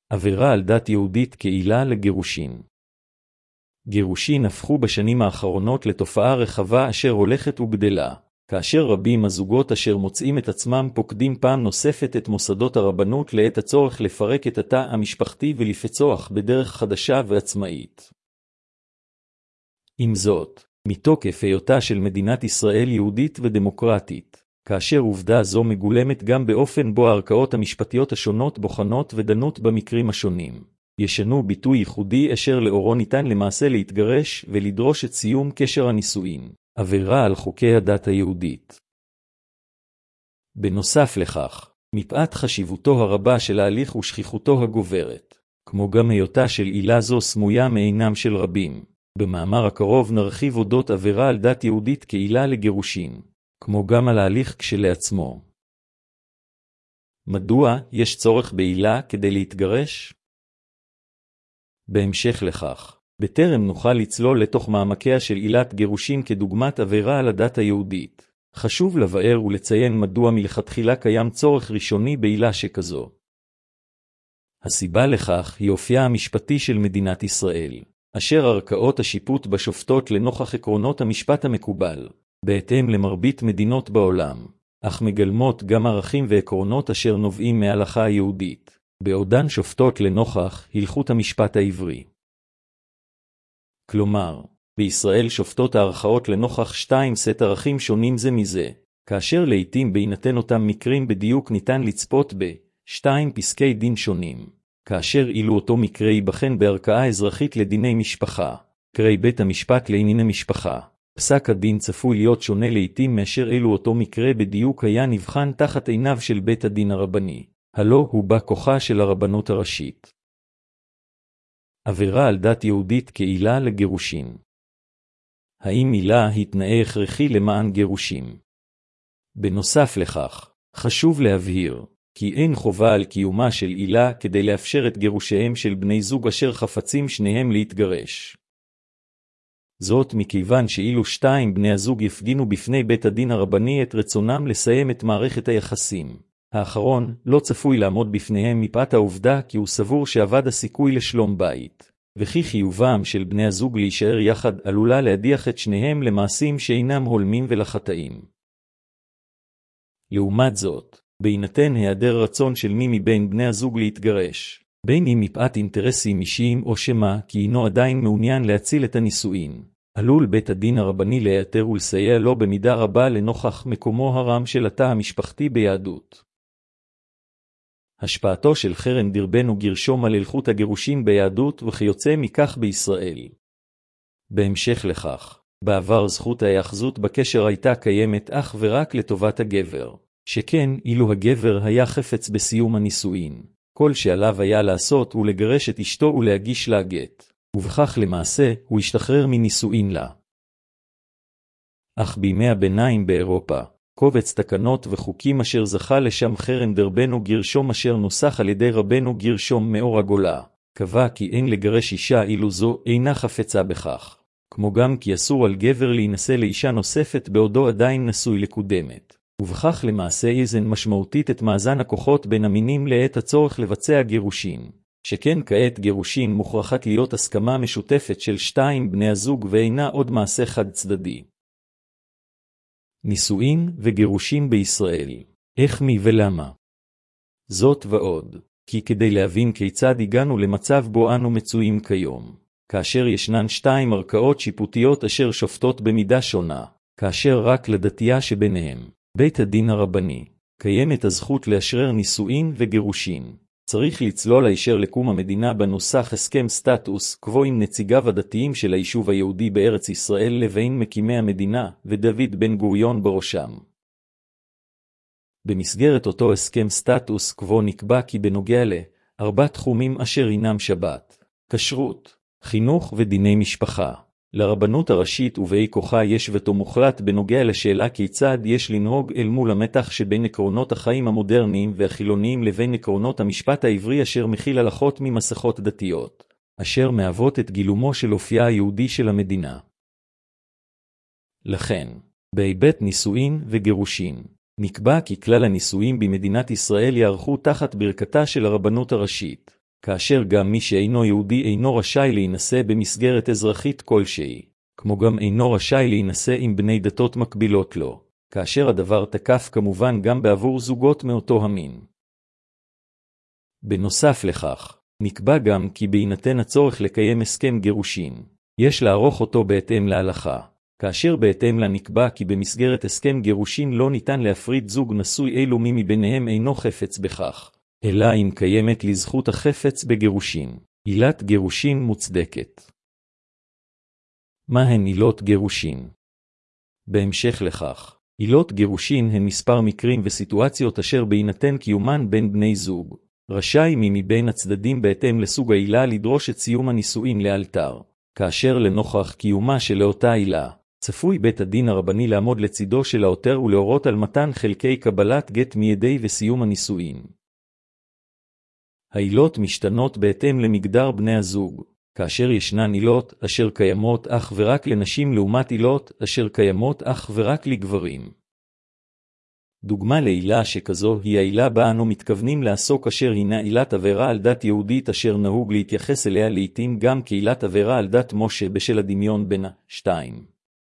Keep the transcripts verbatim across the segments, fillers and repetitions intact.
עבירה על דת יהודית כעילה לגירושין. גירושין הפכו בשנים האחרונות לתופעה רחבה אשר הולכת וגדלה, כאשר רבים הזוגות אשר מוצאים את עצמם פוקדים פעם נוספת את מוסדות הרבנות לעת הצורך לפרק את התא המשפחתי ולפצוח בדרך חדשה ועצמאית. עם זאת, מתוקף היותה של מדינת ישראל יהודית ודמוקרטית, כאשר עובדה זו מגולמת גם באופן בו הערכאות המשפטיות השונות בוחנות ודנות במקרים השונים, ישנו ביטוי ייחודי אשר לאורו ניתן למעשה להתגרש ולדרוש את סיום קשר הנישואין, עבירה על חוקי הדת היהודית. בנוסף לכך, מפאת חשיבותו הרבה של ההליך ושכיחותו הגוברת, כמו גם היותה של עילה זו סמויה מעינם של רבים, במאמר הקרוב נרחיב אודות עבירה על דת יהודית כעילה לגירושין, כמו גם על ההליך כשלעצמו. מדוע יש צורך בעילה כדי להתגרש? בהמשך לכך, בטרם נוכל לצלול לתוך מעמקיה של עילת גירושין כדוגמת עבירה על הדת היהודית, חשוב לבאר ולציין מדוע מלכתחילה קיים צורך ראשוני בעילה שכזו. הסיבה לכך היא אופייה המשפטי של מדינת ישראל, אשר ערכאות השיפוט בשופטות לנוכח עקרונות המשפט המקובל, בהתאם למרבית מדינות בעולם, אך מגלמות גם ערכים ועקרונות אשר נובעים מההלכה היהודית, בעודן שופטות לנוכח הלכות המשפט העברי. כלומר, בישראל שופטות הערכאות לנוכח שתיים סט ערכים שונים זה מזה, כאשר לעתים בהינתן אותם מקרים בדיוק ניתן לצפות בשתיים פסקי דין שונים, כאשר אילו אותו מקרה ייבחן בערכאה אזרחית לדיני משפחה, קרי בית המשפט לענייני משפחה, פסק הדין צפוי להיות שונה לעתים מאשר אילו אותו מקרה בדיוק היה נבחן תחת עיניו של בית הדין הרבני, הלא הוא בא כוחה של הרבנות הראשית. עבירה על דת יהודית כעילה לגירושין. האם עילה היא תנאי הכרחי למען גירושים? בנוסף לכך, חשוב להבהיר, כי אין חובה על קיומה של עילה כדי לאפשר את גירושיהם של בני זוג אשר חפצים שניהם להתגרש. זאת מכיוון שאילו שתיים בני הזוג יפגינו בפני בית הדין הרבני את רצונם לסיים את מערכת היחסים, האחרון לא צפוי לעמוד בפניהם מפאת העובדה כי הוא סבור שעבד הסיכוי לשלום בית, וכי חיובם של בני הזוג להישאר יחד עלולה להדיח את שניהם למעשים שאינם הולמים ולחטאים. לעומת זאת, בהינתן היעדר רצון של מי מבין בני הזוג להתגרש, בין אם מפאת אינטרסים אישיים או שמה כי אינו עדיין מעוניין להציל את הנישואין, עלול בית הדין הרבני להיעתר ולסייע לו במידה רבה לנוכח מקומו הרם של התא המשפחתי ביהדות. השפעתו של חרם דרבנו גירשום על הלכות הגירושין ביהדות וכיוצא מכך בישראל. בהמשך לכך, בעבר זכות ההיאחזות בקשר הייתה קיימת אך ורק לטובת הגבר, שכן אילו הגבר היה חפץ בסיום הנישואין, כל שעליו היה לעשות הוא לגרש את אשתו ולהגיש לה גט, ובכך למעשה הוא השתחרר מנישואין לה. אך בימי הביניים באירופה, קובץ תקנות וחוקים אשר זכה לשם חרם דרבנו גירשום אשר נוסח על ידי רבנו גירשום מאור הגולה, קבע כי אין לגרש אישה אילו זו אינה חפצה בכך, כמו גם כי אסור על גבר להינשא לאישה נוספת בעודו עדיין נשוי לקודמת, ובכך למעשה איזן משמעותית את מאזן הכוחות בין המינים לעת הצורך לבצע גירושין, שכן כעת גירושין מוכרחת להיות הסכמה משותפת של שתיים בני הזוג ואינה עוד מעשה חד צדדי. נישואין וגירושין בישראל, איך מי ולמה? זאת ועוד, כי כדי להבין כיצד הגענו למצב בו אנו מצויים כיום, כאשר ישנן שתיים ערכאות שיפוטיות אשר שופטות במידה שונה, כאשר רק לדתייה שביניהם, בית הדין הרבני, קיימת הזכות לאשרר נישואין וגירושין. צריך לצלול הישר לקום המדינה בנוסח הסכם סטטוס קוו עם נציגיו הדתיים של היישוב היהודי בארץ ישראל לבין מקימי המדינה ודוד בן גוריון בראשם. במסגרת אותו הסכם סטטוס קוו נקבע כי בנוגע לארבע תחומים אשר הינם שבת, כשרות, חינוך ודיני משפחה, לרבנות הראשית ובאי כוחה יש וטו מוחלט בנוגע לשאלה כיצד יש לנהוג אל מול המתח שבין עקרונות החיים המודרניים והחילוניים לבין עקרונות המשפט העברי אשר מכיל הלכות ממסכות דתיות, אשר מהוות את גילומו של אופייה היהודי של המדינה. לכן, בהיבט נישואין וגירושין, נקבע כי כלל הנישואים במדינת ישראל יערכו תחת ברכתה של הרבנות הראשית, כאשר גם מי שאינו יהודי אינו רשאי להינשא במסגרת אזרחית כלשהי, כמו גם אינו רשאי להינשא עם בני דתות מקבילות לו, כאשר הדבר תקף כמובן גם בעבור זוגות מאותו המין. בנוסף לכך, נקבע גם כי בהינתן הצורך לקיים הסכם גירושין, יש לערוך אותו בהתאם להלכה, כאשר בהתאם לה נקבע כי במסגרת הסכם גירושין לא ניתן להפריד זוג נשוי אילו מי מביניהם אינו חפץ בכך, אלא אם קיימת לזכות החפץ בגירושין, עילת גירושין מוצדקת. מהן עילות גירושין? בהמשך לכך, עילות גירושין הן מספר מקרים וסיטואציות אשר בהינתן קיומן בין בני זוג, רשאי מי מבין הצדדים בהתאם לסוג העילה לדרוש את סיום הנישואין לאלתר, כאשר לנוכח קיומה של אותה עילה, צפוי בית הדין הרבני לעמוד לצידו של העותר ולהורות על מתן חלקי קבלת גט מידי וסיום הנישואין. העילות משתנות בהתאם למגדר בני הזוג, כאשר ישנן עילות אשר קיימות אך ורק לנשים לעומת עילות אשר קיימות אך ורק לגברים. דוגמה לעילה שכזו היא העילה בה אנו מתכוונים לעסוק אשר הינה עילת עבירה על דת יהודית אשר נהוג להתייחס אליה לעתים גם כעילת עבירה על דת משה בשל הדמיון בין השתיים.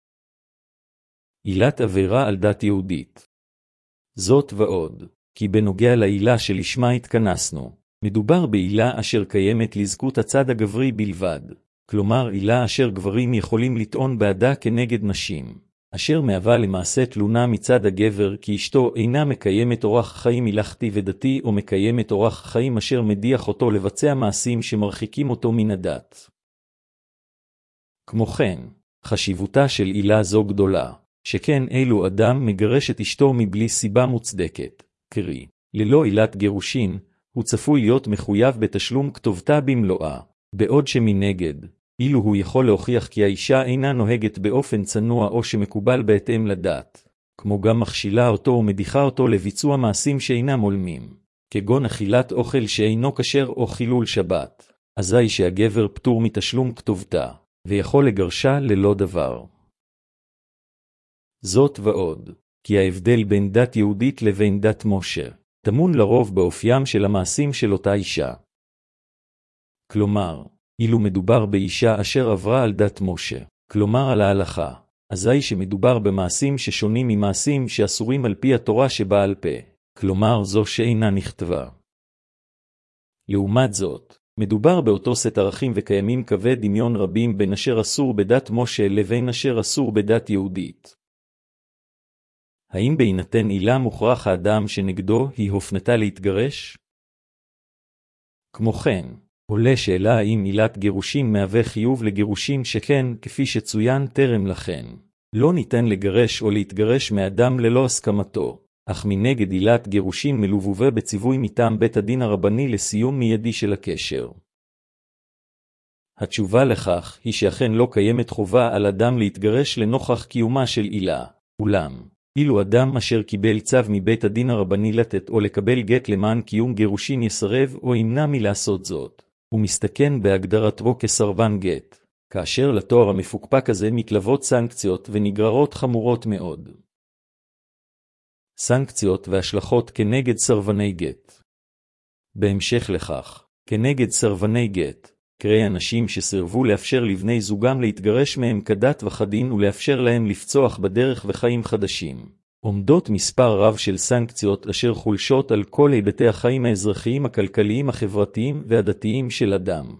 עילת עבירה על דת יהודית. זאת ועוד, כי בנוגע לעילה שלשמה התכנסנו, מדובר בעילה אשר קיימת לזכות הצד הגברי בלבד, כלומר עילה אשר גברים יכולים לטעון בעדה כנגד נשים, אשר מהווה למעשה תלונה מצד הגבר כי אשתו אינה מקיימת אורח חיים הלכתי ודתי או מקיימת אורח חיים אשר מדיח אותו לבצע מעשים שמרחיקים אותו מן הדת. כמו כן, חשיבותה של עילה זו גדולה, שכן אילו אדם מגרש את אשתו מבלי סיבה מוצדקת, קרי, ללא עילת גירושין, הוא צפוי להיות מחויב בתשלום כתובתה במלואה, בעוד שמנגד, אילו הוא יכול להוכיח כי האישה אינה נוהגת באופן צנוע או שמקובל בהתאם לדת, כמו גם מכשילה אותו ומדיחה אותו לביצוע מעשים שאינם הולמים, כגון אכילת אוכל שאינו כשר או חילול שבת, אזי שהגבר פטור מתשלום כתובתה, ויכול לגרשה ללא דבר. זאת ועוד, כי ההבדל בין דת יהודית לבין דת משה, טמון לרוב באופיים של המעשים של אותה אישה. כלומר, אילו מדובר באישה אשר עברה על דת משה, כלומר על ההלכה, אזי שמדובר במעשים ששונים ממעשים שאסורים על פי התורה שבעל פה, כלומר זו שאינה נכתבה. לעומת זאת, מדובר באותו סט ערכים וקיימים קווי דמיון רבים בין אשר אסור בדת משה לבין אשר אסור בדת יהודית. האם בהינתן עילה מוכרח האדם שנגדו היא הופנתה להתגרש? כמו כן, עולה שאלה האם עילת גירושין מהווה חיוב לגירושין שכן, כפי שצוין טרם לכן, לא ניתן לגרש או להתגרש מאדם ללא הסכמתו, אך מנגד עילת גירושין מלווה בציווי מטעם בית הדין הרבני לסיום מיידי של הקשר. התשובה לכך היא שאכן לא קיימת חובה על אדם להתגרש לנוכח קיומה של עילה, אולם, אילו אדם אשר קיבל צו מבית הדין הרבני לתת או לקבל גט למען קיום גירושין יסרב או ימנע מלעשות זאת, הוא מסתכן בהגדרתו כסרבן גט, כאשר לתואר המפוקפק הזה מתלוות סנקציות ונגררות חמורות מאוד. סנקציות והשלכות כנגד סרבני גט. בהמשך לכך, כנגד סרבני גט, קרי אנשים שסירבו לאפשר לבני זוגם להתגרש מהם כדת וכדין ולאפשר להם לפצוח בדרך וחיים חדשים, עומדות מספר רב של סנקציות אשר חולשות על כל היבטי החיים האזרחיים, הכלכליים, החברתיים והדתיים של אדם.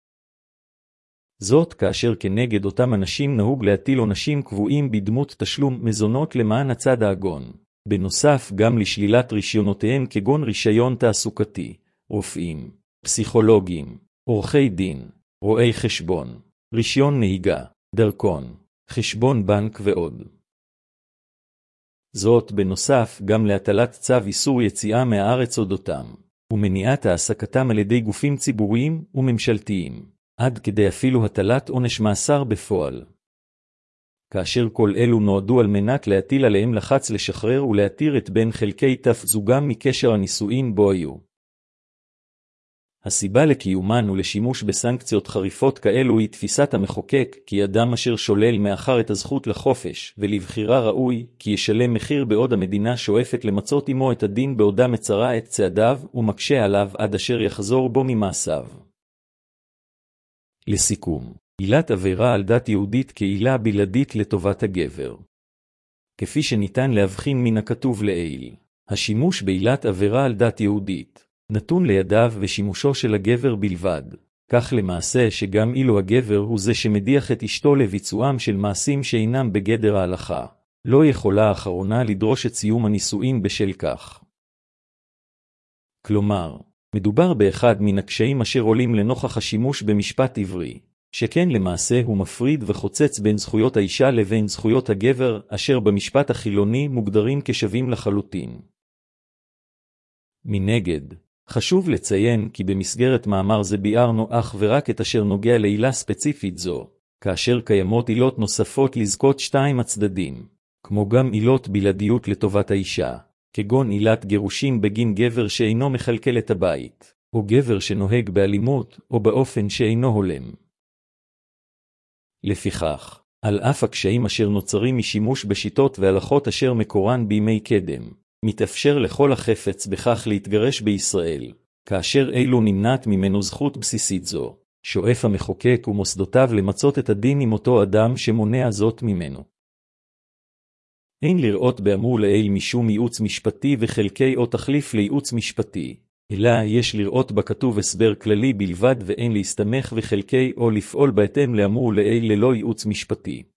זאת כאשר כנגד אותם אנשים נהוג להטיל עונשים קבועים בדמות תשלום מזונות למען הצד האגון, בנוסף גם לשלילת רישיונותיהם כגון רישיון תעסוקתי, רופאים, פסיכולוגים, עורכי דין, רואי חשבון, רישיון נהיגה, דרכון, חשבון בנק ועוד. זאת בנוסף גם להטלת צו איסור יציאה מהארץ אודותם, ומניעת העסקתם על ידי גופים ציבוריים וממשלתיים, עד כדי אפילו הטלת עונש מאסר בפועל. כאשר כל אלו נועדו על מנת להטיל עליהם לחץ לשחרר ולהתיר את בין חלקי תף זוגם מקשר הנישואין בו היו. הסיבה לקיומן ולשימוש בסנקציות חריפות כאלו היא תפיסת המחוקק, כי אדם אשר שולל מאחר את הזכות לחופש ולבחירה ראוי, כי ישלם מחיר בעוד המדינה שואפת למצות עמו את הדין בעודה מצרה את צעדיו ומקשה עליו עד אשר יחזור בו ממעשיו. לסיכום, עילת עבירה על דת יהודית כעילה בלעדית לטובת הגבר. כפי שניתן להבחין מן הכתוב לעיל, השימוש בעילת עבירה על דת יהודית נתון לידיו ושימושו של הגבר בלבד, כך למעשה שגם אילו הגבר הוא זה שמדיח את אשתו לביצועם של מעשים שאינם בגדר ההלכה, לא יכולה האחרונה לדרוש את סיום הנישואין בשל כך. כלומר, מדובר באחד מן הקשיים אשר עולים לנוכח השימוש במשפט עברי, שכן למעשה הוא מפריד וחוצץ בין זכויות האישה לבין זכויות הגבר, אשר במשפט החילוני מוגדרים כשווים לחלוטין. מנגד, חשוב לציין כי במסגרת מאמר זה ביארנו אך ורק את אשר נוגע לעילה ספציפית זו, כאשר קיימות עילות נוספות לזכות שתיים הצדדים, כמו גם עילות בלעדיות לטובת האישה, כגון עילת גירושין בגין גבר שאינו מכלכל את הבית, או גבר שנוהג באלימות או באופן שאינו הולם. לפיכך, על אף הקשיים אשר נוצרים משימוש בשיטות והלכות אשר מקורן בימי קדם, מתאפשר לכל החפץ בכך להתגרש בישראל, כאשר אילו נמנעת ממנו זכות בסיסית זו, שואף המחוקק ומוסדותיו למצות את הדין עם אותו אדם שמונע זאת ממנו. אין לראות באמור לעיל משום ייעוץ משפטי וחלקי או תחליף לייעוץ משפטי, אלא יש לראות בכתוב הסבר כללי בלבד ואין להסתמך וחלקי או לפעול בהתאם לאמור לעיל ללא ייעוץ משפטי.